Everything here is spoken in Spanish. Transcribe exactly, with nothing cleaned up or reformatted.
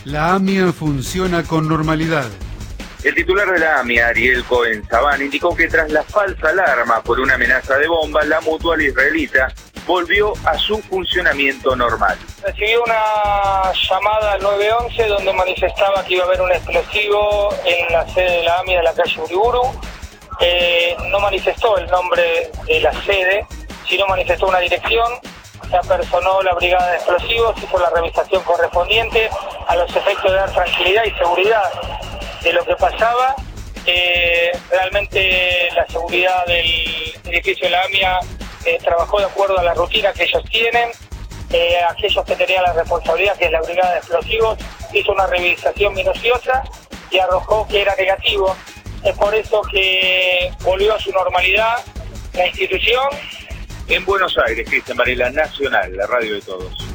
La AMIA funciona con normalidad. El titular de la AMIA, Ariel Cohen-Saban, indicó que tras la falsa alarma por una amenaza de bomba, la mutual israelita volvió a su funcionamiento normal. Recibió una llamada al nueve once donde manifestaba que iba a haber un explosivo en la sede de la AMIA de la calle Uriburu. Eh, no manifestó el nombre de la sede, sino manifestó una dirección. Se apersonó la brigada de explosivos, hizo la revisación correspondiente a los efectos de dar tranquilidad y seguridad de lo que pasaba. Eh, realmente la seguridad del edificio de la AMIA eh, trabajó de acuerdo a la rutina que ellos tienen. Eh, aquellos que tenían la responsabilidad, que es la brigada de explosivos, hizo una revisación minuciosa y arrojó que era negativo. Es por eso que volvió a su normalidad la institución. En Buenos Aires, Cristian Varela, Nacional, la radio de todos.